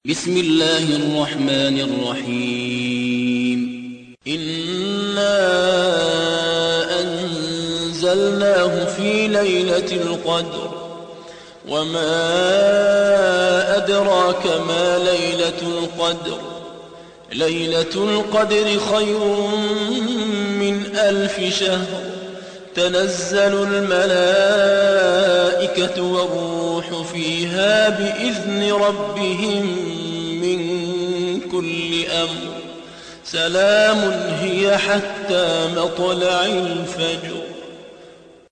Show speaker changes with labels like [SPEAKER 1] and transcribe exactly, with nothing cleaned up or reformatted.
[SPEAKER 1] بسم الله الرحمن الرحيم إنا أنزلناه في ليلة القدر وما أدراك ما ليلة القدر ليلة القدر خير من ألف شهر تنزل الملائكة والروح فيها بإذن ربهم من كل أمر سلام هي حتى مطلع الفجر.